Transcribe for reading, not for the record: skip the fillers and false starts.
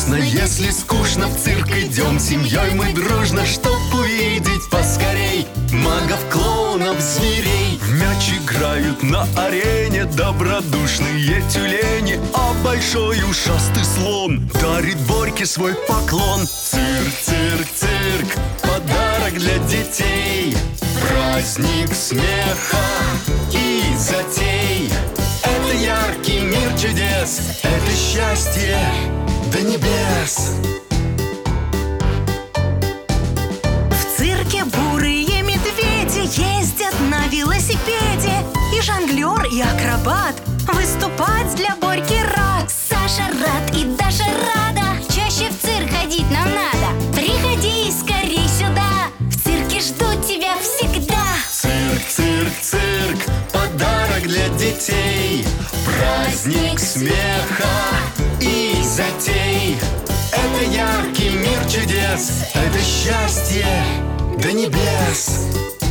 грустно, если скучно в цирк идем семьей мы дружно, чтоб увидеть поскорей магов, клоунов, зверей. В мяч играют на арене добродушные тюлени, а большой ушастый слон дарит Борьке свой поклон. Цирк, цирк, цирк, подарок для детей, праздник смеха и затей. Это яркий мир чудес, это счастье до небес. В цирке бурые медведи ездят на велосипеде, и жонглер, и акробат выступать для Борьки рад. Саша рад и Даша рада, чаще в цирк ходить нам надо. Приходи скорей сюда, в цирке ждут тебя всегда. Цирк, цирк, цирк, подарок для детей, праздник смеха и затей. Это яркий мир чудес, это счастье до небес.